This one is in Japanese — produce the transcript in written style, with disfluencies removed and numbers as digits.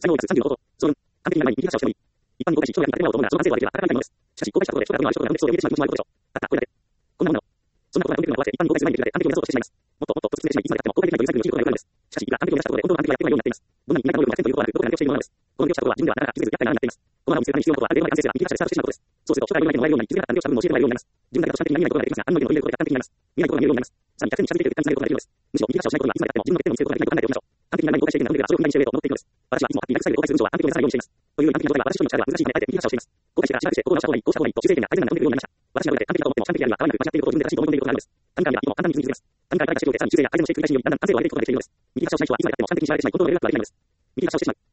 作業率30のこと。総論。完璧にならない右発射をしてもいい。一般に公開し、将来に建物をどんな増安性を上げれば働かないものです。しかし、公開したことで将来のある人が運別層で見えてしまう気持ちもあることでしょう。たった、これだけ。こんなもの。そんなことが飛んでくるのは合わせ、一般に公開する前にできるので、完璧を目指そうとしてしまいます。もっと進めてしまい、いつまで経っても公開できないというサイクルの中にいることがよくあるのです。しかし、いくら完璧を目指したことで、本当の完璧がやってこないようになっています。どんなに内面能力が1000ということがある、どこかでをしているものなのです。この力をしたことは自分ではなかなか気づけず、厄介な穴になっています。この穴を見つけるために必要なことは、ある程度まで完成すれば、右発射でスタートしてしまうことです。そうすると、将来の内面をもらえるようになり、気づけなかった完璧をした部分を教えてもらえるようになります。自分だけだと完璧にな見えないことができますが、案の定の取り入れることで完璧になります。見えないことが見えるようになります。さらに、客に近づいている感じになることができるのです。むしろ、右発射をしないことにはいつまで経っても自分の欠点を見せることができないと考えておきましょう。完璧にならない公開している面があるので、それを踏んだりにしていると思っているのです。私はいつもハッピーなスタイルで公開する文章は完璧を目指さないようにしています。というより完璧な状態は私一人の力では難しいので、あえて右発射をしています。公開してからしばらくして、こう直した方がいい、こうした方がいいと修正点が改善が飛んでくるようになりました。私がこれで完璧だと思っても完璧であるが、合わない間違っていることを自分で正しいと思っていることがあるのです。短期間では今も簡単に気づきます。短期間から改革しておいて、さらに修正や改善をしていく繰り返しにより、だんだん完成を上げていくことができているのです。右発射をしない人はいつまで経っても完璧に仕上がってしまい、コントロールレベルアップができないのです。右発射をしてしまう。